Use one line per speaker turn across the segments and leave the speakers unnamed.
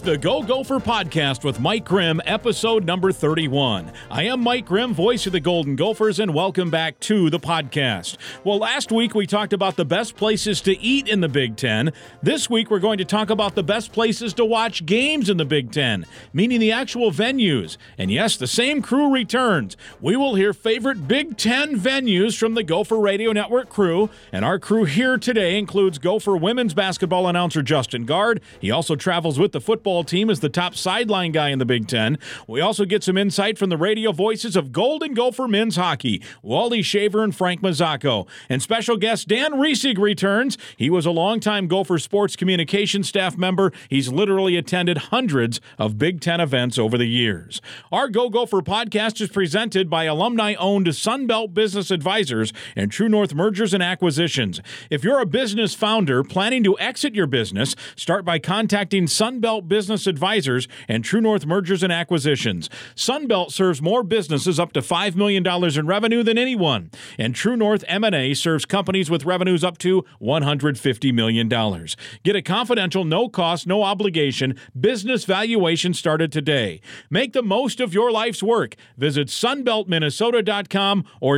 the Go Gopher Podcast with Mike Grimm, episode number 31. I am Mike Grimm, voice of the Golden Gophers, and welcome back to the podcast. Well, last week we talked about the best places to eat in the Big Ten. This week we're going to talk about the best places to watch games in the Big Ten, meaning the actual venues. And yes, the same crew returns. We will hear favorite Big Ten venues from the Gopher Radio Network crew, and our crew here today includes Gopher women's basketball announcer Justin Gard. He also travels with the football team as the top sideline guy in the Big Ten. We also get some insight from the radio voices of Golden Gopher men's hockey, Wally Shaver and Frank Mazzacco. And special guest Dan Riesig returns. He was a longtime Gopher sports communication staff member. He's literally attended hundreds of Big Ten events over the years. Our Go Gopher podcast is presented by alumni-owned Sunbelt Business Advisors and True North Mergers and Acquisitions. If you're a business founder planning to exit your business, start by contacting Sunbelt Business Advisors and True North Mergers and Acquisitions. Sunbelt serves more businesses up to $5 million in revenue than anyone, and True North M&A serves companies with revenues up to $150 million. Get a confidential, no-cost, no-obligation business valuation started today. Make the most of your life's work. Visit sunbeltminnesota.com or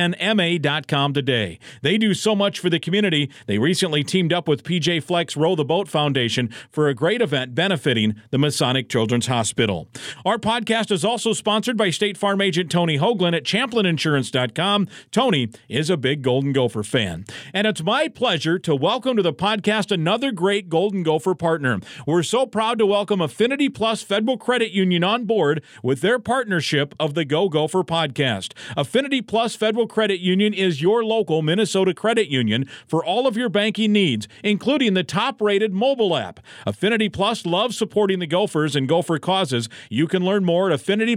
tnma.com today. They do so much for the community. They recently teamed up with PJ Flex Row the Boat Foundation for a great event benefiting the Masonic Children's Hospital. Our podcast is also sponsored by State Farm agent Tony Hoagland at ChamplinInsurance.com. Tony is a big Golden Gopher fan. And it's my pleasure to welcome to the podcast another great Golden Gopher partner. We're so proud to welcome Affinity Plus Federal Credit Union on board with their partnership of the Go Gopher podcast. Affinity Plus Federal Credit Union is your local Minnesota credit union for all of your banking needs, including the top-rated mobile app. Affinity Plus loves supporting the Gophers and Gopher causes. You can learn more at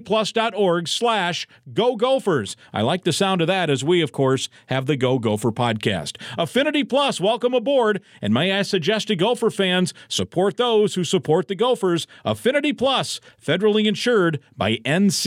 affinityplus.org/Go Gophers. I like the sound of that, as we, of course, have the Go Gopher podcast. Affinity Plus, welcome aboard. And may I suggest to Gopher fans, support those who support the Gophers. Affinity Plus, federally insured by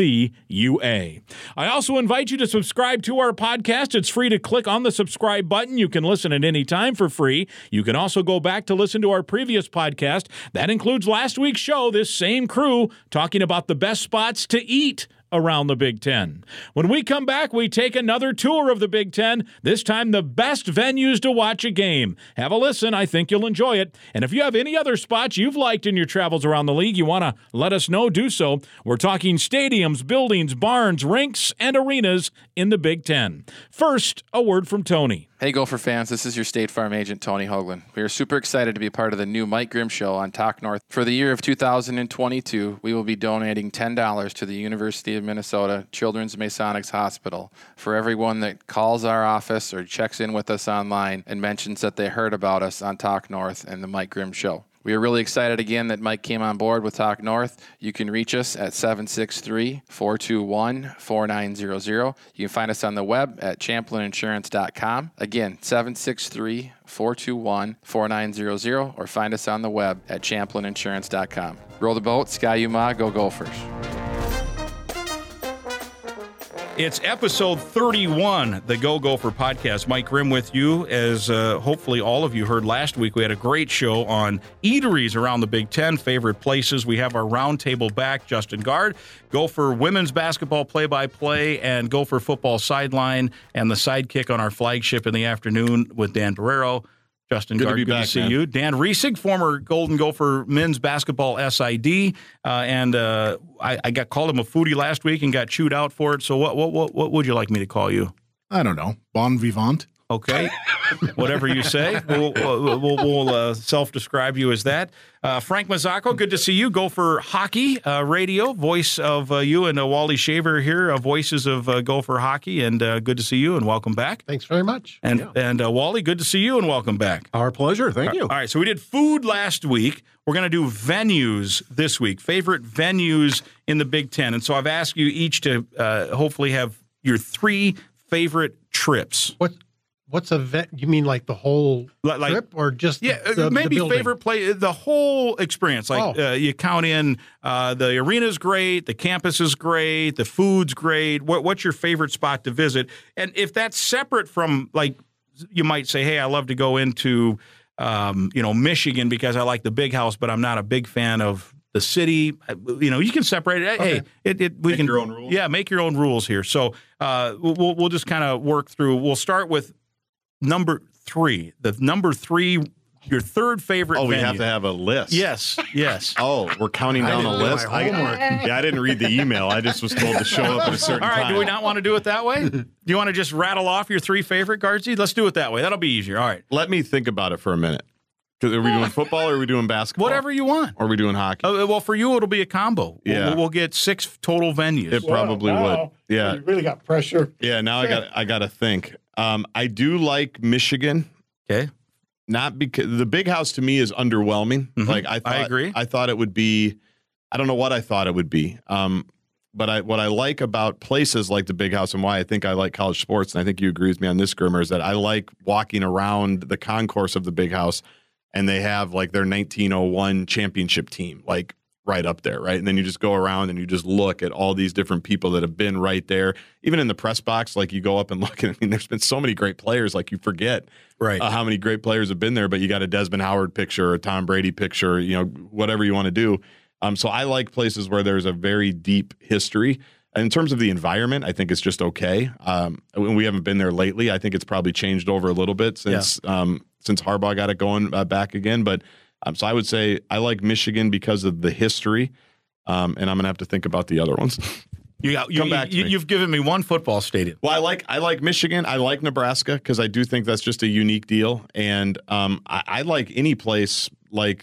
NCUA. I also invite you to subscribe to our podcast. It's free to click on the subscribe button. You can listen at any time for free. You can also go back to listen to our previous podcast. That includes last week's show, this same crew talking about the best spots to eat around the Big Ten. When we come back, we take another tour of the Big Ten, this time the best venues to watch a game. Have a listen. I think you'll enjoy it. And if you have any other spots you've liked in your travels around the league, you want to let us know, do so. We're talking stadiums, buildings, barns, rinks, and arenas in the Big Ten. First, a word from Tony.
Hey Gopher fans, this is your State Farm agent Tony Hoagland. We are super excited to be part of the new Mike Grimm Show on Talk North. For the year of 2022, we will be donating $10 to the University of Minnesota Children's Masonic Hospital for everyone that calls our office or checks in with us online and mentions that they heard about us on Talk North and the Mike Grimm Show. We are really excited again that Mike came on board with Talk North. You can reach us at 763-421-4900. You can find us on the web at ChamplinInsurance.com. Again, 763-421-4900, or find us on the web at ChamplinInsurance.com. Row the boat, Ski-U-Mah, go Gophers.
It's episode 31, the Go Gopher podcast. Mike Grimm with you. As hopefully all of you heard last week, we had a great show on eateries around the Big Ten, favorite places. We have our roundtable back, Justin Gard, Gopher women's basketball play-by-play, and Gopher football sideline, and the sidekick on our flagship in the afternoon with Dan Barrero. Justin Gard, good to see you. Dan Riesig, former Golden Gopher men's basketball SID, and I called him a foodie last week and got chewed out for it. So what would you like me to call you?
I don't know. Bon vivant.
Okay, whatever you say. We'll self-describe you as that. Frank Mazzacco, good to see you. Gopher Hockey Radio, voice of you, and Wally Shaver here, voices of Gopher Hockey, and good to see you, and welcome back.
Thanks very much.
And Wally, good to see you, and welcome back.
Our pleasure. Thank you.
All right, so we did food last week. We're going to do venues this week, favorite venues in the Big Ten. And so I've asked you each to hopefully have your 3 favorite trips.
What's a vet? You mean like the whole trip, or just
maybe
the
favorite play, the whole experience? Like you count in the arena's great, the campus is great, the food's great. What's your favorite spot to visit? And if that's separate from, like, you might say, hey, I love to go into Michigan because I like the Big House, but I'm not a big fan of the city. You can separate it.
Okay.
Hey, we
Make
can
your own rules.
Yeah, make your own rules here. So we'll just kind of work through. We'll start with number 3. The number 3, your third favorite.
We
venue.
have to have a list.
Yes.
Oh, we're counting down a
didn't do my
list.
homework.
I didn't read the email. I just was told to show up at a certain
All right.
time.
Do we not want to do it that way? Do you want to just rattle off your 3 favorite, Guardsy? Let's do it that way. That'll be easier. All right.
Let me think about it for a minute. 'Cause are we doing football or are we doing basketball?
Whatever you want.
Or are we doing hockey?
Well, for you, it'll be a combo.
Yeah.
We'll get 6 total venues.
It probably would. Yeah.
You really got pressure.
Yeah. Now I got to think. I do like Michigan.
Okay.
Not because the Big House to me is underwhelming.
Mhm.
Like I
agree.
I thought it would be. I don't know what I thought it would be. But what I like about places like the Big House and why I think I like college sports, and I think you agree with me on this, Grimmer, is that I like walking around the concourse of the Big House, and they have like their 1901 championship team, like right up there, right? And then you just go around and you just look at all these different people that have been right there. Even in the press box, like you go up and look, and there's been so many great players, like you forget
Right.
how many great players have been there, but you got a Desmond Howard picture or a Tom Brady picture, whatever you want to do. So I like places where there's a very deep history. And in terms of the environment, I think it's just okay. We haven't been there lately. I think it's probably changed over a little bit since Harbaugh got it going back again. But so I would say I like Michigan because of the history, and I'm going to have to think about the other ones.
Come back to me. You've given me one football stadium.
Well, I like Michigan. I like Nebraska because I do think that's just a unique deal. And I like any place like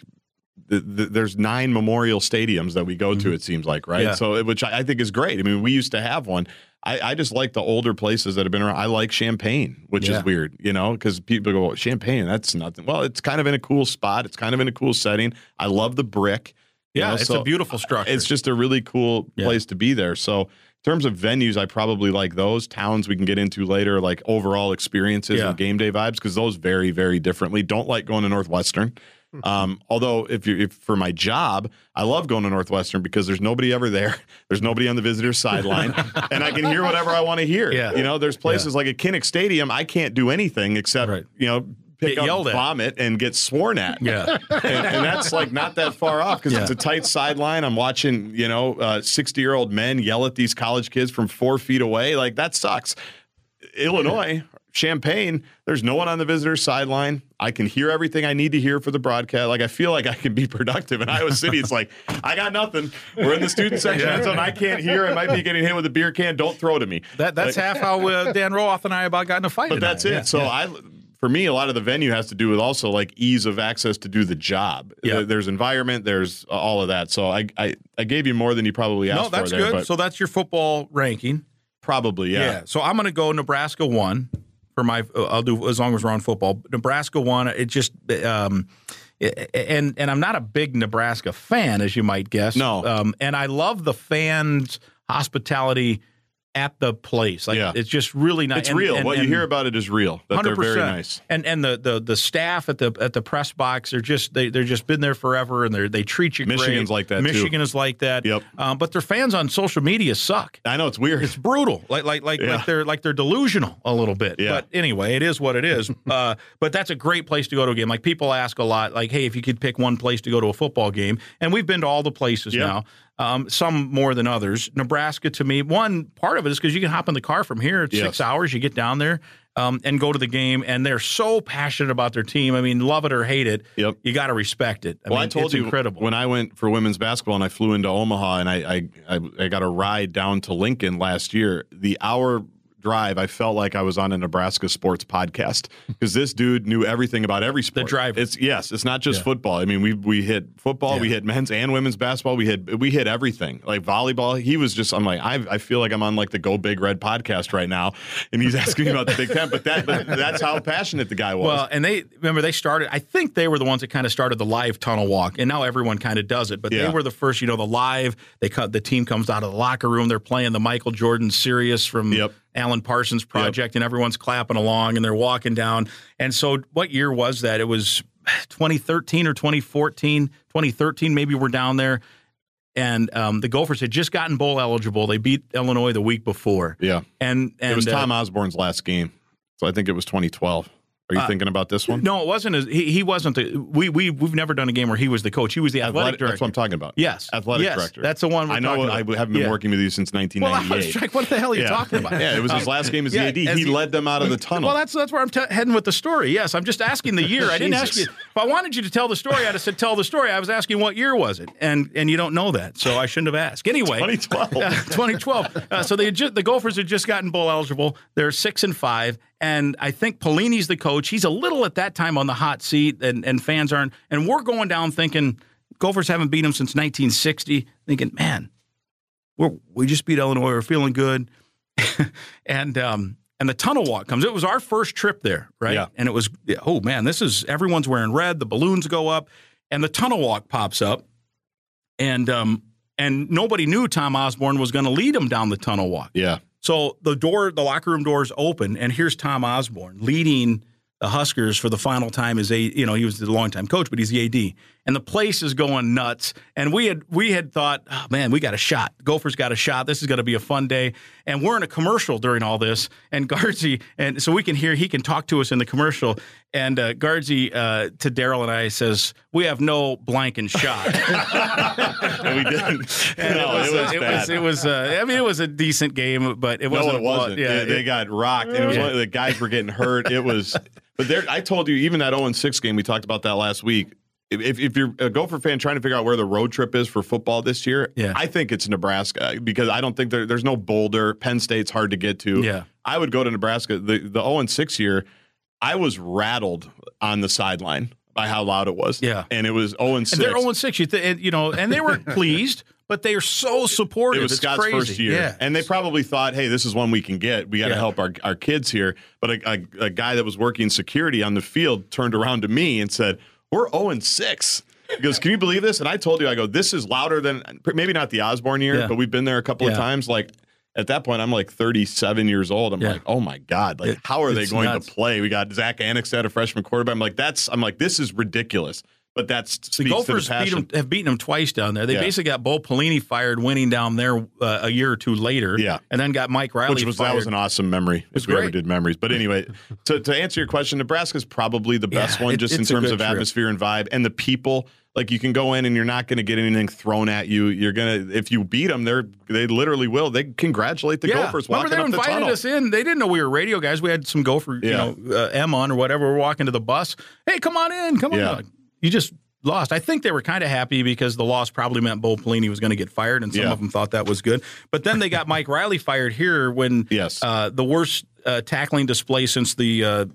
there's 9 memorial stadiums that we go to, it seems like, right?
Yeah.
So, which I think is great. I mean, we used to have one. I just like the older places that have been around. I like Champaign, which is weird, because people go, well, Champaign, that's nothing. Well, it's kind of in a cool spot. It's kind of in a cool setting. I love the brick.
Yeah, it's a beautiful structure.
It's just a really cool place to be there. So in terms of venues, I probably like those. Towns we can get into later, like overall experiences and game day vibes, because those vary very differently. Don't like going to Northwestern. Although if for my job, I love going to Northwestern because there's nobody ever there. There's nobody on the visitor's sideline, and I can hear whatever I want to hear.
Yeah.
There's places like at Kinnick Stadium, I can't do anything except pick up,
yelled at,
vomit, and get sworn at.
Yeah,
and that's like not that far off because it's a tight sideline. I'm watching 60-year-old men yell at these college kids from 4 feet away. Like that sucks. Illinois. Champaign, there's no one on the visitor's sideline. I can hear everything I need to hear for the broadcast. Like, I feel like I can be productive. In Iowa City, it's like, I got nothing. We're in the student section end zone. I can't hear. I might be getting hit with a beer can. Don't throw to me.
That's half how Dan Roth and I about got in a fight.
But that's it. Yeah. So for me, a lot of the venue has to do with also like ease of access to do the job.
Yeah.
There's environment. There's all of that. So I gave you more than you probably asked for.
No, that's
there,
good. So that's your football ranking.
Probably, yeah.
So I'm going to go Nebraska 1. For my, I'll do as long as we're on football. Nebraska 1. It just, and I'm not a big Nebraska fan, as you might guess.
No.
And I love the fans' hospitality at the place. Like it's just really nice.
It's real. What you hear about it is real. That
100%.
They're very nice.
And the staff at the press box, they're just been there forever, and they treat you great.
Michigan's like that.
Michigan is like that.
Yep.
But their fans on social media suck.
I know, it's weird.
It's brutal. Like they're delusional a little bit.
Yeah.
But anyway, it is what it is. But that's a great place to go to a game. Like people ask a lot, like, hey, if you could pick one place to go to a football game, and we've been to all the places now. Some more than others. Nebraska, to me, one part of it is because you can hop in the car from here. It's 6 hours. You get down there and go to the game, and they're so passionate about their team. I mean, love it or hate it.
Yep.
You got to respect it.
I told
it's
you
incredible.
When I went for women's basketball and I flew into Omaha and I got a ride down to Lincoln last year, the hour drive, I felt like I was on a Nebraska sports podcast because this dude knew everything about every sport.
The driver.
It's not just football. I mean, we hit football, we hit men's and women's basketball. We hit everything. Like volleyball. He was just, I'm like, I feel like I'm on like the Go Big Red podcast right now, and he's asking me about the Big Ten. But that's how passionate the guy was.
Well, and they started. I think they were the ones that kind of started the live tunnel walk, and now everyone kind of does it. But they were the first. The live. The team comes out of the locker room. They're playing the Michael Jordan Sirius from Alan Parsons Project, and everyone's clapping along, and they're walking down. And so what year was that? It was 2013 or 2014. 2013, maybe we're down there. And the Gophers had just gotten bowl eligible. They beat Illinois the week before.
Yeah.
And
it was Tom Osborne's last game. So I think it was 2012. Are you thinking about this one?
No, it wasn't. He wasn't the. We've never done a game where he was the coach. He was the athletic director.
That's what I'm talking about.
Yes,
athletic director.
That's the one.
I know. I haven't been working with you since 1998.
Well, I was like, what the hell are you talking about?
Yeah, it was his last game as the AD. He led them out of the tunnel.
Well, that's where I'm heading with the story. Yes, I'm just asking the year. I didn't ask you. If I wanted you to tell the story, I'd have said tell the story. I was asking what year was it, and you don't know that, so I shouldn't have asked. Anyway,
2012.
2012. So the Gophers had just gotten bowl eligible. They're 6-5. And I think Pelini's the coach. He's a little at that time on the hot seat, and fans aren't. And we're going down thinking Gophers haven't beat them since 1960. Thinking, man, we just beat Illinois. We're feeling good. and the tunnel walk comes. It was our first trip there, right?
Yeah.
And it was, oh man, everyone's wearing red. The balloons go up, and the tunnel walk pops up, and nobody knew Tom Osborne was going to lead them down the tunnel walk.
Yeah.
So the locker room doors open, and here's Tom Osborne leading the Huskers for the final time as he was the longtime coach, but he's the AD, and the place is going nuts. And we had thought, oh man, we got a shot. Gophers got a shot. This is going to be a fun day. And we're in a commercial during all this, and Guardsy, and so we can hear he can talk to us in the commercial. And Guardsy to Daryl and I says, "We have no blanking shot."
And we didn't.
And it was a decent game, but it wasn't.
No, it wasn't.
Yeah,
they got rocked, and it was the guys were getting hurt. It was, but I told you, even that 0-6 game, we talked about that last week. If you're a Gopher fan trying to figure out where the road trip is for football this year, I think it's Nebraska, because I don't think there's no Boulder. Penn State's hard to get to.
Yeah.
I would go to Nebraska. The 0-6 year, I was rattled on the sideline by how loud it was.
Yeah.
And it was 0-6.
And they're 0-6, and they were pleased, but they are so supportive.
It was Scott's
crazy.
first year.
Yeah.
And they probably thought, hey, this is one we can get. We got to help our kids here. But a guy that was working security on the field turned around to me and said, we're 0-6. He goes, can you believe this? And I told you, I go, this is louder than, maybe not the Osborne year, but we've been there a couple of times. Like, at that point, I'm like 37 years old. I'm like, oh my God, like how are they going to play? We got Zach Annexstad, a freshman quarterback. I'm like, this is ridiculous. But that's
the Gophers have beaten them twice down there. They basically got Bo Pelini fired winning down there a year or two later. Yeah. And then got Mike Riley fired.
That was an awesome memory if we ever did memories. But anyway, to answer your question, Nebraska's probably the best one just in terms of atmosphere and vibe and the people. Like, you can go in and you're not going to get anything thrown at you. You're going to, if you beat them, they literally will. They congratulate the Gophers walking up the tunnel.
Remember, they invited us in. They didn't know we were radio guys. We had some Gopher, M on or whatever. We're walking to the bus. Hey, come on in. Come on. You just lost. I think they were kind of happy because the loss probably meant Bo Pelini was going to get fired, and some of them thought that was good. But then they got Mike Riley fired here when the worst tackling display since the,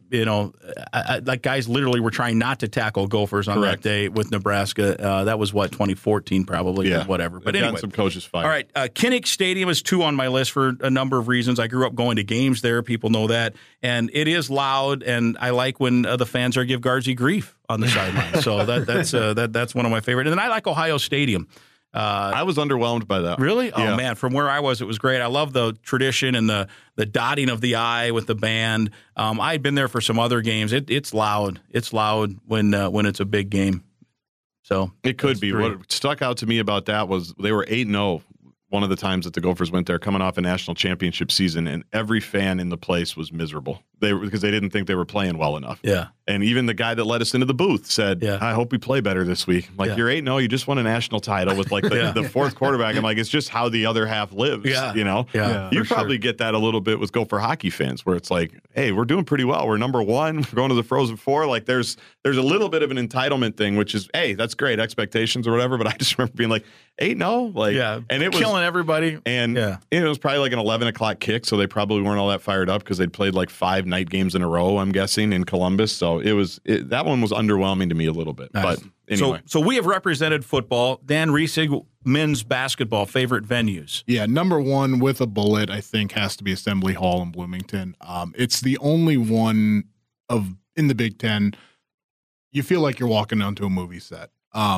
like guys literally were trying not to tackle Gophers on that day with Nebraska. That was 2014 probably, or whatever. But anyway,
some coaches fired.
All right, Kinnick Stadium is 2 on my list for a number of reasons. I grew up going to games there. People know that. And it is loud, and I like when the fans give Guardsy grief on the sideline. So that's one of my favorite. And then I like Ohio Stadium.
I was underwhelmed by that.
Really? Oh, man. From where I was, it was great. I love the tradition and the dotting of the I with the band. I had been there for some other games. It's loud. It's loud when it's a big game. So
it could be. Great. What stuck out to me about that was they were 8-0 one of the times that the Gophers went there, coming off a national championship season, and every fan in the place was miserable. Because they didn't think they were playing well enough.
Yeah.
And even the guy that let us into the booth said, I hope we play better this week. Like, you're 8-0, you just won a national title with like the fourth quarterback. I'm like, it's just how the other half lives, you know?
Yeah,
you probably get that a little bit with Gopher hockey fans, where it's like, hey, we're doing pretty well. We're number 1. We're going to the Frozen Four. Like, there's a little bit of an entitlement thing, which is, hey, that's great, expectations or whatever. But I just remember being like, 8-0? Like, and it was
killing everybody.
And it was probably like an 11 o'clock kick, so they probably weren't all that fired up because they'd played like 5 night games in a row, I'm guessing, in Columbus. So that one was underwhelming to me a little bit. Nice. But anyway.
So we have represented football. Dan Riesig, men's basketball, favorite venues.
Yeah, number 1 with a bullet, I think, has to be Assembly Hall in Bloomington. It's the only one in the Big Ten. You feel like you're walking onto a movie set.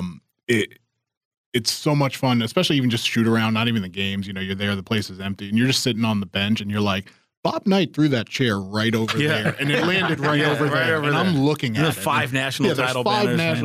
It's so much fun, especially even just shoot around, not even the games. You're there, the place is empty, and you're just sitting on the bench, and you're like, Bob Knight threw that chair right over there, and it landed right over there. And I'm looking at it.
5 national title
banners.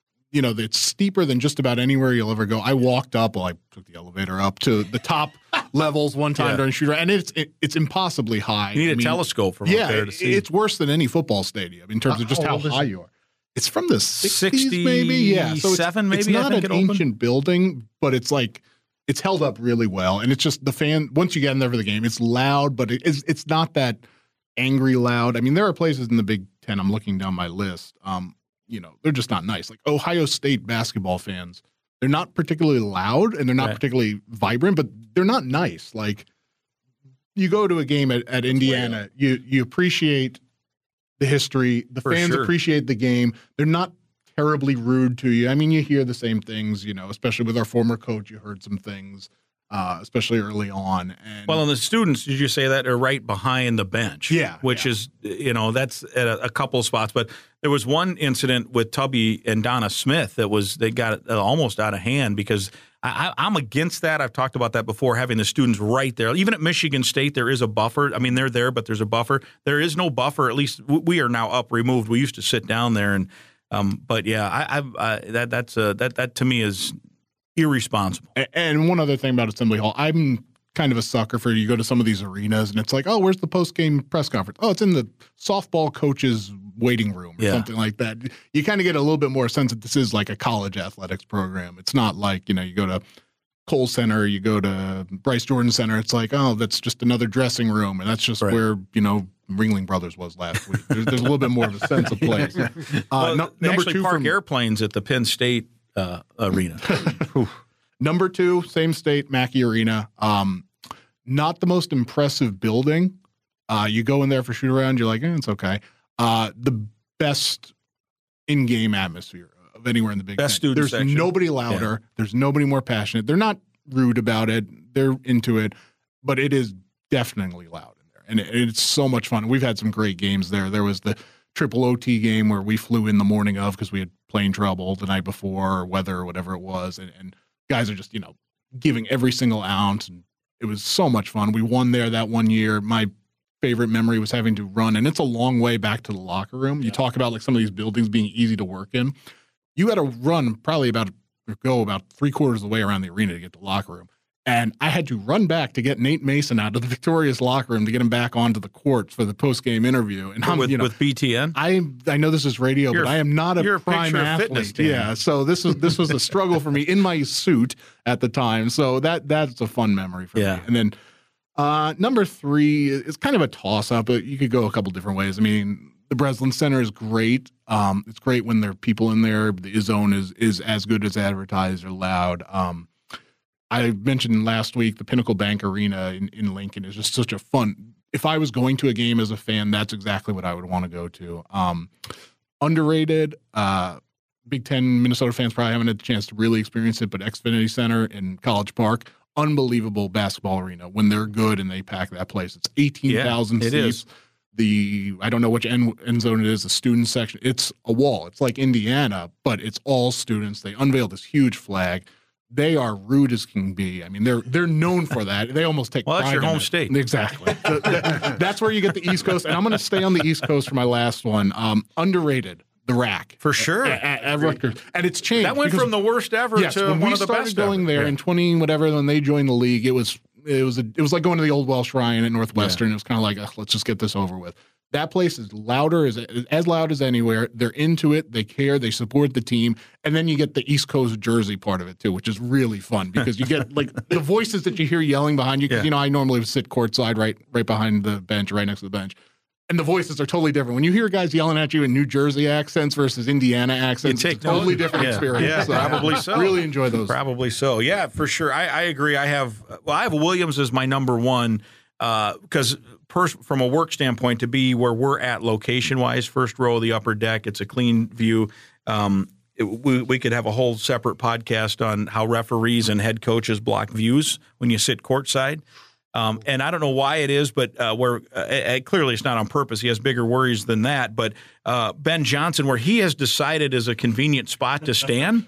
It's steeper than just about anywhere you'll ever go. I walked up, I took the elevator up to the top levels one time during shoot around, and it's impossibly high.
You need a telescope from up there to see.
It's worse than any football stadium in terms of just how high you are. It's from the 60s, maybe. Yeah, so it's not an ancient building, but it's held up really well, and it's just the fan. Once you get in there for the game, it's loud, but it's not that angry loud. I mean, there are places in the Big Ten. I'm looking down my list. They're just not nice. Like Ohio State basketball fans, they're not particularly loud and they're not particularly vibrant, but they're not nice. Like you go to a game at Indiana, you appreciate the history. The fans appreciate the game. They're not terribly rude to you. I mean, you hear the same things, especially with our former coach. You heard some things, especially early on. And
the students, did you say that, are right behind the bench?
Yeah.
Which is, that's at a couple of spots. But there was one incident with Tubby and Donna Smith they got it almost out of hand because I'm against that. I've talked about that before, having the students right there. Even at Michigan State, there is a buffer. I mean, they're there, but there's a buffer. There is no buffer. At least we are now removed. We used to sit down there, and but yeah, that to me is irresponsible.
And one other thing about Assembly Hall, I'm kind of a sucker for you go to some of these arenas and it's like, oh, where's the post-game press conference? Oh, it's in the softball coach's waiting room or something like that. You kind of get a little bit more sense that this is like a college athletics program. It's not like, you go to Kohl Center, you go to Bryce Jordan Center. It's like, oh, that's just another dressing room. And that's just where, Ringling Brothers was last week. There's a little bit more of a sense of place.
They actually park airplanes at the Penn State arena.
Number 2, same state, Mackey Arena. Not the most impressive building. You go in there for shoot around, you're like, it's okay. The best in-game atmosphere of anywhere in the Big Ten. There's section. Nobody louder. Yeah. There's nobody more passionate. They're not rude about it. They're into it, but it is definitely loud in there. And it's so much fun. We've had some great games there. There was the triple OT game where we flew in the morning of because we had plane trouble the night before or weather or whatever it was. And guys are just, giving every single ounce. And it was so much fun. We won there that one year. My favorite memory was having to run, and it's a long way back to the locker room. You talk about like some of these buildings being easy to work in. You had to run probably about 3/4 of the way around the arena to get to the locker room. And I had to run back to get Nate Mason out of the Victorious locker room to get him back onto the court for the post-game interview. And
with BTN?
I know this is radio, but I am not a prime athlete. Yeah, so this was a struggle for me in my suit at the time. So that's a fun memory for me. And then number 3 is kind of a toss-up, but you could go a couple different ways. I mean, the Breslin Center is great. It's great when there are people in there. The Izzone is as good as advertised or loud. I mentioned last week the Pinnacle Bank Arena in Lincoln is just such a fun. If I was going to a game as a fan, that's exactly what I would want to go to. Underrated. Big Ten Minnesota fans probably haven't had the chance to really experience it, but Xfinity Center in College Park, unbelievable basketball arena. When they're good and they pack that place, it's 18,000 seats. Is. I don't know which end zone it is, the student section. It's a wall. It's like Indiana, but it's all students. They unveil this huge flag. They are rude as can be. I mean, they're known for that. They almost take pride
that's your
in
home
it.
state.
Exactly. That's where you get the East Coast. And I'm going to stay on the East Coast for my last one. Underrated, the Rack.
For sure.
At Rutgers. And it's changed.
That went from the worst ever to one of the best ever. When we started going there in 20 whatever, when they joined the league, it was like going to the old Welsh Ryan at Northwestern. It was kind of like, let's just get this over with. That place is as loud as anywhere. They're into it. They care. They support the team. And then you get the East Coast Jersey part of it, too, which is really fun because you get like the voices that you hear yelling behind you. Because, I normally would sit courtside right behind the bench, right next to the bench. And the voices are totally different. When you hear guys yelling at you in New Jersey accents versus Indiana accents, it's a totally different experience. Yeah, probably so.
Really enjoy those.
Probably so. Yeah, for sure. I agree. I have Williams as my number 1 because from a work standpoint, to be where we're at location-wise, first row of the upper deck, it's a clean view. We could have a whole separate podcast on how referees and head coaches block views when you sit courtside. And I don't know why it is, but clearly it's not on purpose. He has bigger worries than that. But Ben Johnson, where he has decided is a convenient spot to stand,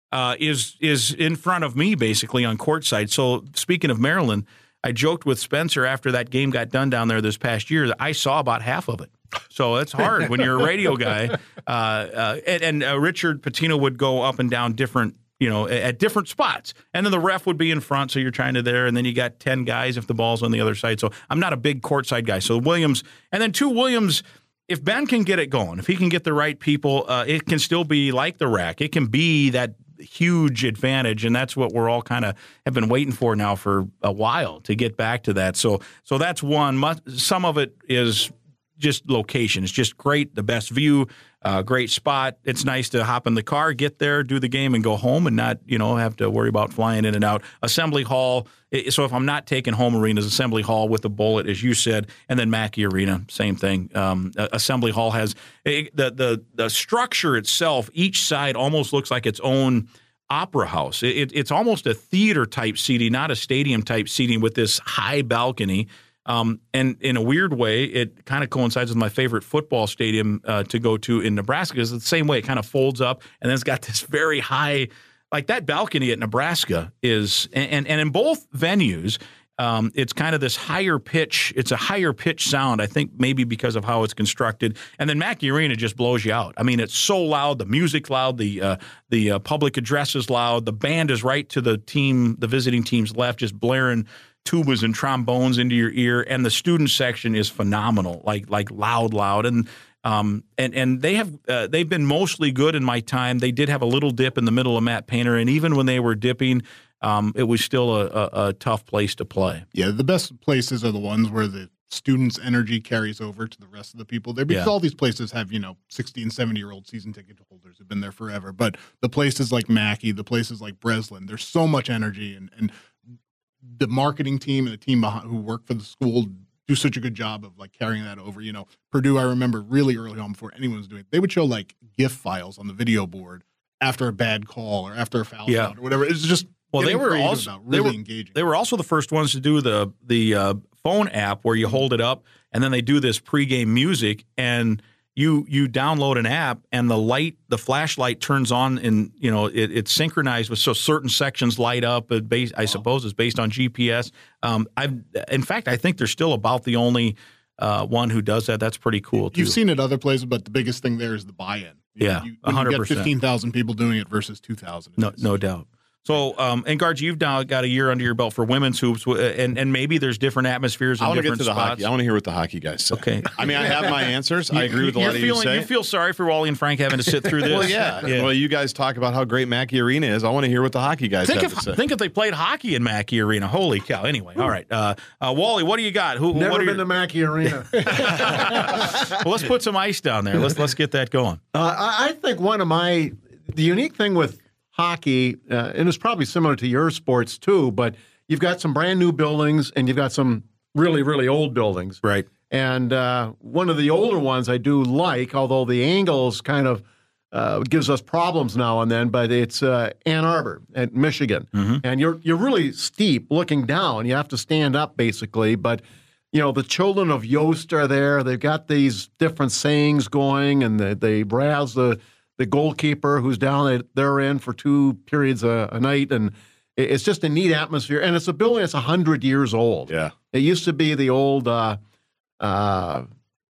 is in front of me basically on courtside. So speaking of Maryland, I joked with Spencer after that game got done down there this past year that I saw about half of it. So it's hard when you're a radio guy. And Richard Pitino would go up and down different at different spots. And then the ref would be in front, so you're trying to there, and then you got 10 guys if the ball's on the other side. So I'm not a big courtside guy. So Williams, and then Williams, if Ben can get it going, if he can get the right people, it can still be like the rack. It can be that huge advantage, and that's what we're all kind of have been waiting for now for a while to get back to that. So that's one. Some of it is just location. It's just great, the best view, great spot. It's nice to hop in the car, get there, do the game, and go home and not, have to worry about flying in and out. Assembly Hall, so if I'm not taking home arenas, Assembly Hall with the bullet, as you said, and then Mackey Arena, same thing. Assembly Hall has the structure itself, each side almost looks like its own opera house. It's almost a theater-type seating, not a stadium-type seating with this high balcony. And in a weird way, it kind of coincides with my favorite football stadium to go to in Nebraska. Because it's the same way. It kind of folds up, and then it's got this very high, like that balcony at Nebraska is, and in both venues, it's kind of this higher pitch. It's a higher pitch sound, I think maybe because of how it's constructed. And then Mackey Arena just blows you out. I mean, it's so loud. The music's loud. The public address is loud. The band is right to the visiting team's left, just blaring tubas and trombones into your ear, and the student section is phenomenal, like loud, and they've been mostly good in my time. They did have a little dip in the middle of Matt Painter, and even when they were dipping, it was still a tough place to play.
Yeah, the best places are the ones where the students' energy carries over to the rest of the people there, because all these places have 60 and 70-year-old season ticket holders who've been there forever. But the places like Mackey, the places like Breslin, there's so much energy, and the marketing team and the team who work for the school do such a good job of carrying that over. Purdue, I remember really early on, before anyone was doing it, they would show GIF files on the video board after a bad call or after a foul shot or whatever. It's just
they were also
engaging.
They were also the first ones to do the phone app where you hold it up and then they do this pregame music, and you download an app and the flashlight turns on, and it's synchronized with, so certain sections light up. I suppose it's based on GPS. In fact, I think they're still about the only one who does that. That's pretty cool too.
You've seen it other places, but the biggest thing there is the buy-in.
100%.
You got 15,000 people doing it versus 2,000.
No doubt. So, and Garge, you've now got a year under your belt for women's hoops, and maybe there's different atmospheres in different spots.
Hockey. I want to hear what the hockey guys say.
Okay.
I mean, I have my answers. I agree with a lot of you say.
You feel sorry for Wally and Frank having to sit through this.
Well, yeah. Well, you guys talk about how great Mackey Arena is. I want to hear what the hockey guys have to say.
Think if they played hockey in Mackey Arena. Holy cow. Anyway, all right. Wally, what do you got?
Never been to Mackey Arena.
Well, let's put some ice down there. Let's get that going.
I think the unique thing with hockey, and it's probably similar to your sports too, but you've got some brand new buildings and you've got some really, really old buildings.
Right.
And one of the older ones I do like, although the angles kind of gives us problems now and then, but it's Ann Arbor at Michigan. Mm-hmm. And you're really steep looking down. You have to stand up basically, but the children of Yost are there. They've got these different sayings going, and they razz the goalkeeper who's down they're in for 2 periods a night, and it's just a neat atmosphere. And it's a building that's 100 years old.
Yeah,
it used to be the old
football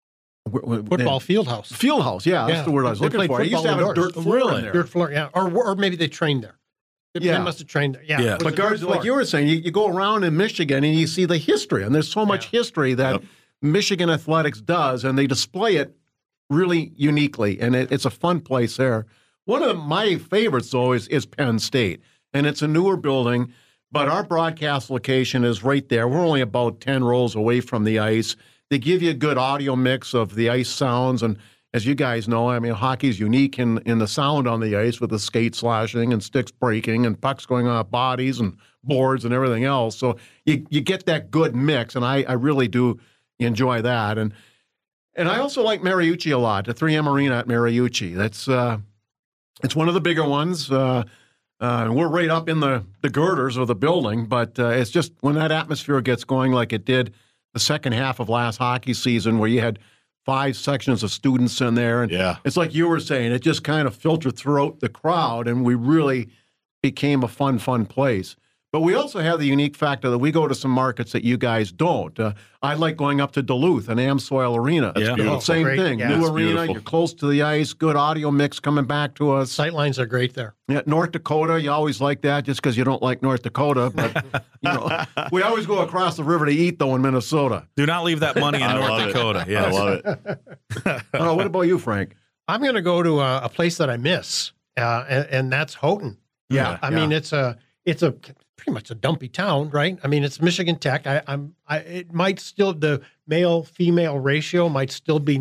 field house.
Field house, yeah, that's the word I was looking for. It used to have a dirt floor in there.
Dirt floor, yeah, or maybe they trained there. They must have trained there. Yeah.
But guards, like you were saying, you go around in Michigan and you see the history, and there's so much history that Michigan athletics does, and they display it really uniquely, and it's a fun place there. One of my favorites, though, is Penn State, and it's a newer building, but our broadcast location is right there. We're only about 10 rows away from the ice. They give you a good audio mix of the ice sounds, and as you guys know, I mean, hockey's unique in the sound on the ice with the skate slashing and sticks breaking and pucks going off bodies and boards and everything else. So you get that good mix, and I really do enjoy that. And I also like Mariucci a lot, the 3M Arena at Mariucci. That's it's one of the bigger ones. We're right up in the girders of the building, but it's just when that atmosphere gets going like it did the second half of last hockey season, where you had 5 sections of students in there. And it's like you were saying, it just kind of filtered throughout the crowd, and we really became a fun place. But we also have the unique factor that we go to some markets that you guys don't. I like going up to Duluth and Amsoil Arena. Same thing.
Yeah.
New arena,
beautiful.
you're close to the ice, good audio mix coming back to us.
Sightlines are great there.
Yeah, North Dakota, you always like that just because you don't like North Dakota. But, we always go across the river to eat, though, in Minnesota.
Do not leave that money in North Dakota. Yes.
I love it.
What about you, Frank?
I'm going to go to a place that I miss, and that's Houghton.
Yeah.
I mean, it's a pretty much a dumpy town, right? I mean, it's Michigan Tech. It might still, the male-female ratio might still be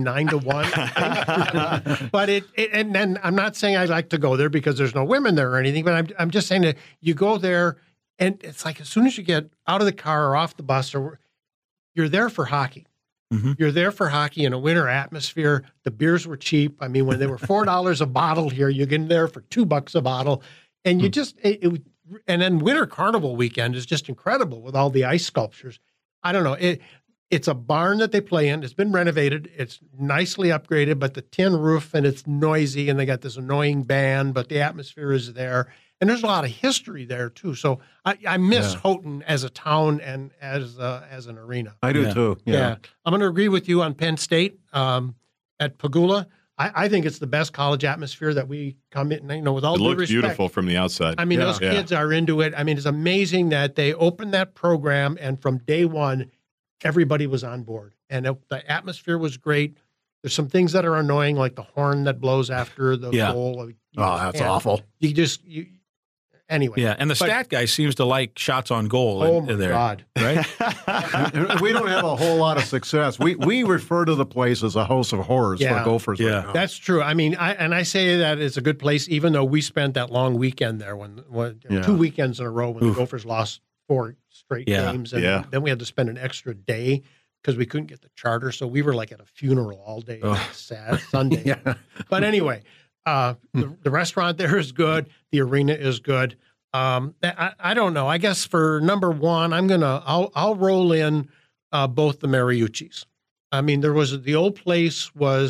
9-1, but and then I'm not saying I like to go there because there's no women there or anything, but I'm just saying that you go there and it's like as soon as you get out of the car or off the bus, or you're there for hockey.
Mm-hmm.
You're there for hockey in a winter atmosphere. The beers were cheap. I mean, when they were $4 a bottle here, you get in there for $2 a bottle, and you just and then Winter Carnival weekend is just incredible with all the ice sculptures. I don't know. It's a barn that they play in. It's been renovated. It's nicely upgraded, but the tin roof and it's noisy, and they got this annoying band, but the atmosphere is there. And there's a lot of history there too. So I miss Houghton as a town and as an arena.
I do too.
Yeah. I'm going to agree with you on Penn State at Pagula. I think it's the best college atmosphere that we come in, with all due respect.
It looks beautiful from the outside.
I mean, those kids are into it. I mean, it's amazing that they opened that program, and from day one, everybody was on board. And the atmosphere was great. There's some things that are annoying, like the horn that blows after the goal.
That's awful.
Anyway.
Yeah, and the stat guy seems to like shots on goal.
Oh, my
there,
God.
Right?
We don't have a whole lot of success. We refer to the place as a house of horrors for Gophers.
Yeah.
Right now.
That's true. I mean, I say that it's a good place, even though we spent that long weekend there 2 weekends in a row when the Gophers lost 4 straight games. And then we had to spend an extra day because we couldn't get the charter. So we were like at a funeral all day Sunday. But anyway, the restaurant there is good. The arena is good. I don't know. I guess for number one, I'll roll in both the Mariucci's. I mean, the old place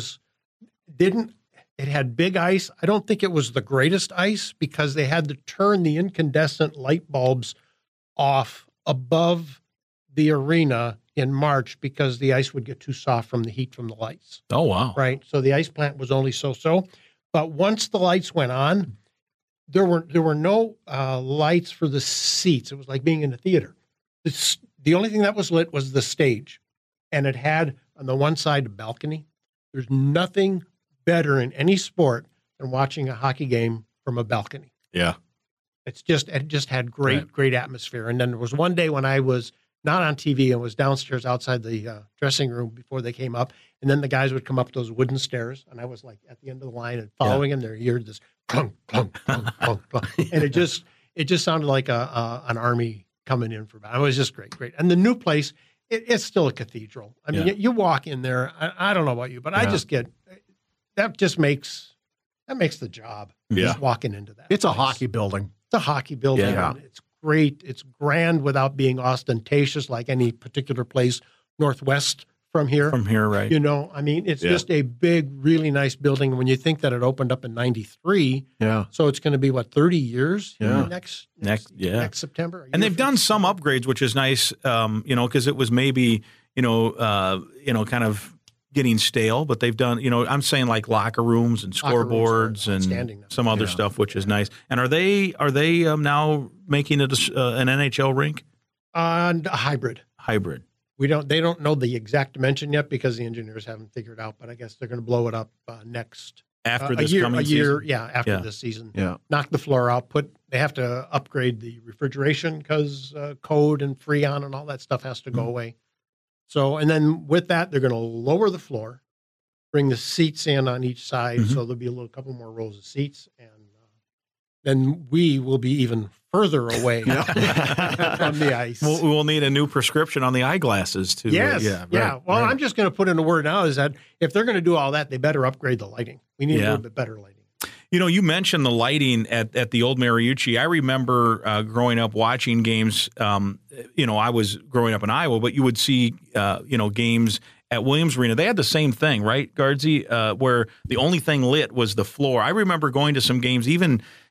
it had big ice. I don't think it was the greatest ice because they had to turn the incandescent light bulbs off above the arena in March because the ice would get too soft from the heat from the lights.
Oh, wow.
Right. So the ice plant was only so. But once the lights went on, there were no lights for the seats. It was like being in a theater. The only thing that was lit was the stage, and it had on the one side a balcony. There's nothing better in any sport than watching a hockey game from a balcony.
Yeah,
it just had great atmosphere. And then there was one day when I was not on TV and was downstairs outside the dressing room before they came up. And then the guys would come up those wooden stairs, and I was like at the end of the line and following them. There, you heard this clunk, clunk, clunk, clunk, clunk, and it just sounded like an army coming in for battle. It was just great. And the new place, it's still a cathedral. I mean, you walk in there. I don't know about you, but I just get that makes the job. Just walking into that.
It's a hockey building.
It's a hockey building.
Yeah.
It's great. It's grand without being ostentatious like any particular place northwest from here.
Right.
I mean, it's just a big, really nice building. When you think that it opened up in 93, so it's going to be, 30 years next September?
And they've done some upgrades, which is nice, because it was maybe, kind of getting stale, but they've done, I'm saying like locker rooms and scoreboards and some other stuff, which is nice. And are they now making it an NHL rink?
A hybrid. They don't know the exact dimension yet because the engineers haven't figured out, but I guess they're going to blow it up next
after this
coming
season.
After this season.
Yeah.
Knock the floor out. They have to upgrade the refrigeration because code and Freon and all that stuff has to go away. So, and then with that, they're going to lower the floor, bring the seats in on each side, so there'll be a couple more rows of seats, and then we will be even further away from the ice.
We'll need a new prescription on the eyeglasses too.
Yes. Well, I'm just going to put in a word now is that if they're going to do all that, they better upgrade the lighting. We need a little bit better lighting.
You mentioned the lighting at the old Mariucci. I remember growing up watching games. I was growing up in Iowa, but you would see, games at Williams Arena. They had the same thing, right, Guardsy, where the only thing lit was the floor. I remember going to some games, even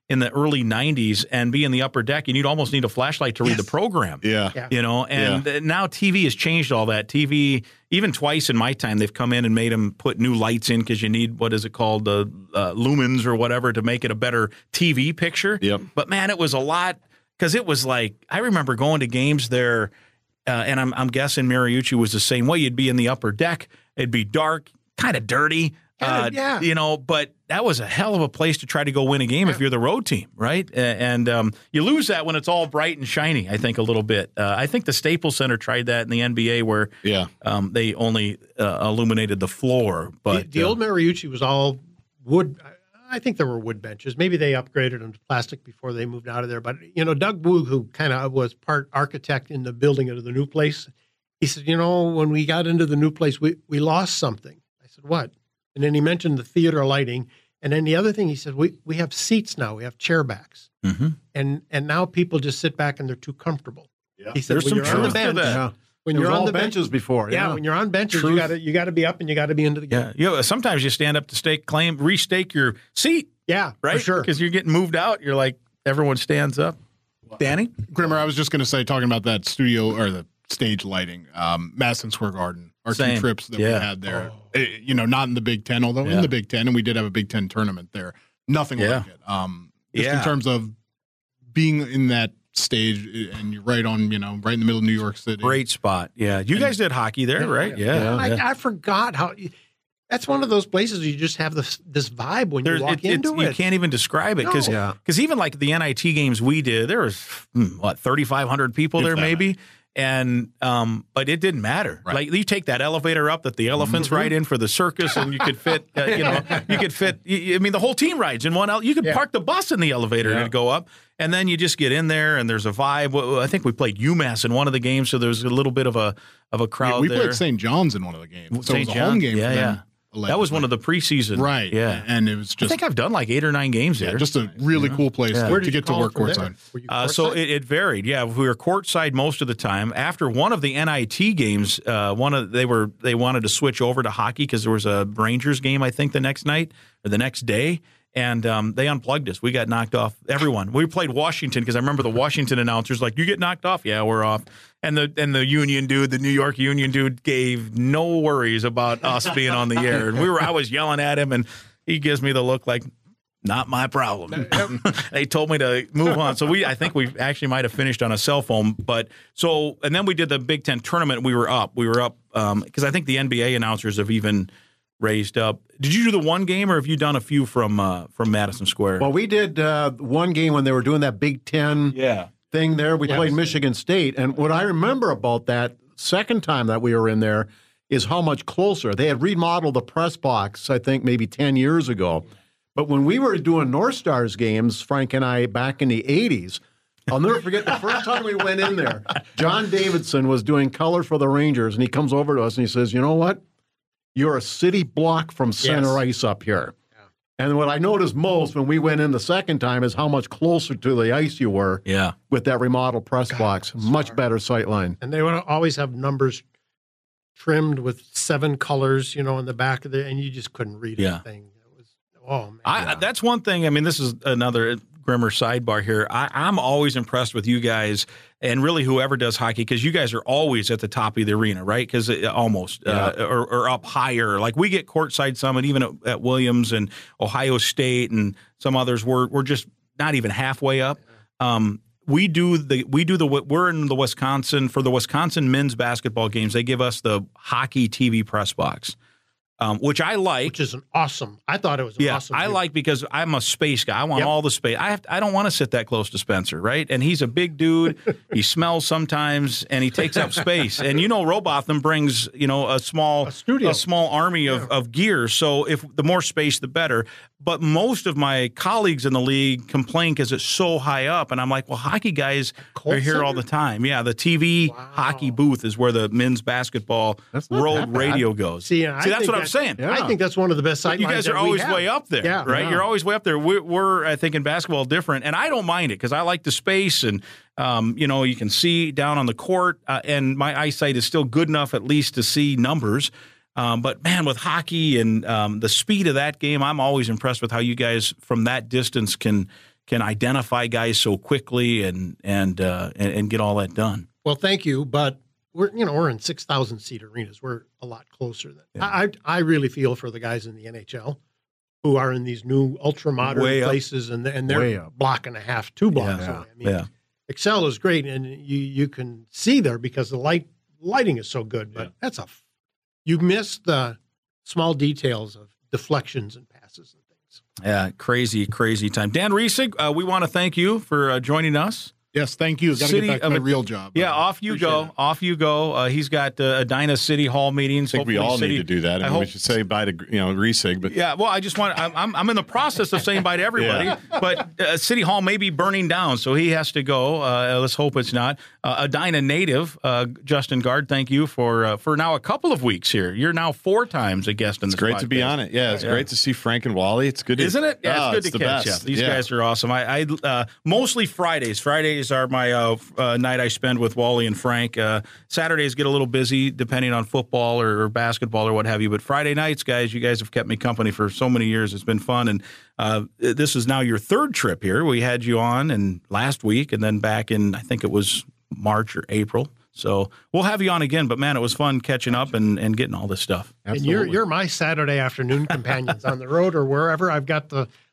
in the early 90s and be in the upper deck, and you'd almost need a flashlight to read the program.
Yeah.
You know, and now TV has changed all that. TV, even twice in my time, they've come in and made them put new lights in because you need, what is it called, lumens or whatever to make it a better TV picture.
Yep.
But, man, it was a lot because it was like, I remember going to games there, and I'm guessing Mariucci was the same way. You'd be in the upper deck. It'd be dark, kind of dirty. You know, but that was a hell of a place to try to go win a game if you're the road team, right? And you lose that when it's all bright and shiny, I think, a little bit. I think the Staples Center tried that in the NBA where they only illuminated the floor. But
the old Mariucci was all wood. I think there were wood benches. Maybe they upgraded them to plastic before they moved out of there. But, you know, Doug Boog, who kind of was part architect in the building of the new place, he said, you know, when we got into the new place, we lost something. I said, what? And then he mentioned the theater lighting. And then the other thing he said, we have seats now. We have chair backs.
Mm-hmm.
And now people just sit back and they're too comfortable.
Yeah.
He said,
there's some truth to that.
When you're on the
benches before.
When you're on benches, you got to be up and you got to be into the game.
Yeah. Sometimes you stand up to restake your seat.
Yeah,
right?
For sure.
Because you're getting moved out. You're like, everyone stands up. Danny?
Grimmer, I was just going to say, talking about that studio or the stage lighting, Madison Square Garden, our two trips that we had there. You know, not in the Big Ten, although in the Big Ten, and we did have a Big Ten tournament there. Nothing like it. Just in terms of being in that stage, and you're right on, you know, right in the middle of New York City.
Great spot. Yeah. You guys did hockey there, right? Yeah.
I forgot how. That's one of those places where you just have this vibe when you walk into it.
You can't even describe it because even like the NIT games we did, there was 3,500 people there maybe. And but it didn't matter. Right. Like you take that elevator up that the elephants ride in for the circus, and you could fit. You could fit. I mean, the whole team rides in one. You could park the bus in the elevator and go up, and then you just get in there, and there's a vibe. I think we played UMass in one of the games, so there's a little bit of a crowd.
We
there.
played St. John's in one of the games, so
St.
it was a home game.
Yeah. That was one of the preseason.
Right.
Yeah.
And it was just.
I think I've done like 8 or 9 games there.
Just a really cool place to get to work courtside.
So it varied. Yeah. We were courtside most of the time. After one of the NIT games, they wanted to switch over to hockey because there was a Rangers game, I think, the next night or the next day. And they unplugged us. We got knocked off. Everyone. We played Washington because I remember the Washington announcers like, "You get knocked off." Yeah, we're off. And the Union dude, the New York Union dude, gave no worries about us being on the air. And I was yelling at him, and he gives me the look like, "Not my problem." They told me to move on. So I think we actually might have finished on a cell phone. And then we did the Big Ten tournament. We were up because I think the NBA announcers have even raised up. Did you do the one game, or have you done a few from Madison Square?
Well, we did one game when they were doing that Big Ten thing there. We played Michigan State, and what I remember about that second time that we were in there is how much closer. They had remodeled the press box, I think, maybe 10 years ago. But when we were doing North Stars games, Frank and I, back in the 80s, I'll never forget the first time we went in there. John Davidson was doing color for the Rangers, and he comes over to us and he says, "You know what? You're a city block from center ice up here." Yeah. And what I noticed most when we went in the second time is how much closer to the ice you were with that remodeled press box. Much better sight line.
And they would always have numbers trimmed with 7 colors, you know, in the back of and you just couldn't read anything. It was, man.
That's one thing. I mean, this is another Grimmer sidebar here. I'm always impressed with you guys and really whoever does hockey, because you guys are always at the top of the arena, right? Because almost or up higher. Like we get courtside some, and even at Williams and Ohio State and some others, we're just not even halfway up. We're in the Wisconsin for the Wisconsin men's basketball games. They give us the hockey TV press box. Which I like.
Which is awesome. I thought it was awesome.
I like because I'm a space guy. I want all the space. I don't want to sit that close to Spencer, right? And he's a big dude. He smells sometimes, and he takes up space. And Robotham brings a small army of gear. So if the more space, the better. But most of my colleagues in the league complain because it's so high up, and I'm like, well, hockey guys are here all the time. Yeah, the TV hockey booth is where the men's basketball road radio goes. See, that's what I'm saying.
Yeah. I think that's one of the best sight lines.
You guys are always way up there, right? Yeah. You're always way up there. We're I think in basketball different, and I don't mind it because I like the space, and you can see down on the court, and my eyesight is still good enough at least to see numbers. But man, with hockey and the speed of that game, I'm always impressed with how you guys from that distance can can identify guys so quickly and get all that done.
Well, thank you, but we're in 6,000 seat arenas. We're a lot closer than I really feel for the guys in the NHL who are in these new ultra modern places, and they're block and a half, 2 blocks away. I mean, Excel is great, and you can see there because the lighting is so good. But you miss the small details of deflections and passes and things.
Yeah, crazy time. Dan Riesig, we want to thank you for joining us.
Yes, thank you. Got to get back to my real job.
Yeah, off you go. He's got Edina City Hall meetings.
I think we all need to do that. I mean, we should say bye to Riesig. But
yeah, well, I just want. I'm in the process of saying bye to everybody. But City Hall may be burning down, so he has to go. Let's hope it's not. Edina native Justin Guard, thank you for now a couple of weeks here. You're now 4 times a guest in this.
It's great to be on it. Yeah, it's great to see Frank and Wally. It's good,
isn't it? Yeah, it's good to catch up. These guys are awesome. I mostly Fridays. Fridays are my night I spend with Wally and Frank. Saturdays get a little busy depending on football or basketball or what have you. But Friday nights, guys, you guys have kept me company for so many years. It's been fun. And this is now your 3rd trip here. We had you on and last week and then back in, I think it was March or April. So we'll have you on again. But, man, it was fun catching up and getting all this stuff.
Absolutely. And you're my Saturday afternoon companions on the road or wherever. I've got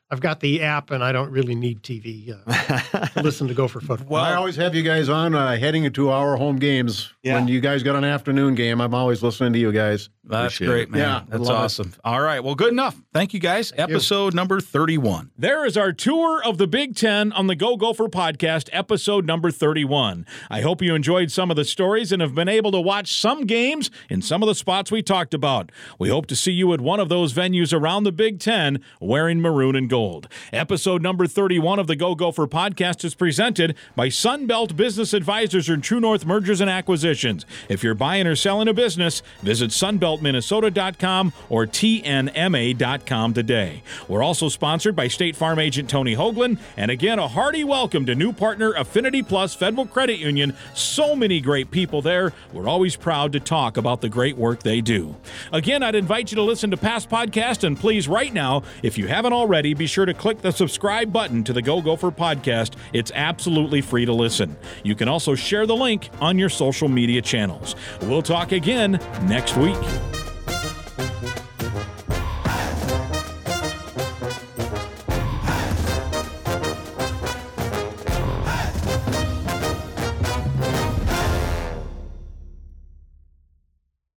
the app, and I don't really need TV to listen to Gopher football.
Well, I always have you guys on heading into our home games. Yeah. When you guys got an afternoon game, I'm always listening to you guys.
That's great, man. Yeah, that's awesome. All right. Well, good enough. Thank you, guys. Episode number 31.
There is our tour of the Big Ten on the Go Gopher podcast, episode number 31. I hope you enjoyed some of the stories and have been able to watch some games in some of the spots we talked about. We hope to see you at one of those venues around the Big Ten wearing maroon and gold. Episode number 31 of the Go Gopher podcast is presented by Sunbelt Business Advisors and True North Mergers and Acquisitions. If you're buying or selling a business, visit sunbeltminnesota.com or tnma.com today. We're also sponsored by State Farm agent Tony Hoagland, and again, a hearty welcome to new partner Affinity Plus Federal Credit Union. So many great people there. We're always proud to talk about the great work they do. Again, I'd invite you to listen to past podcasts, and please, right now, if you haven't already, be sure to click the subscribe button to the Go Gopher podcast. It's absolutely free to listen. You can also share the link on your social media channels. We'll talk again next week.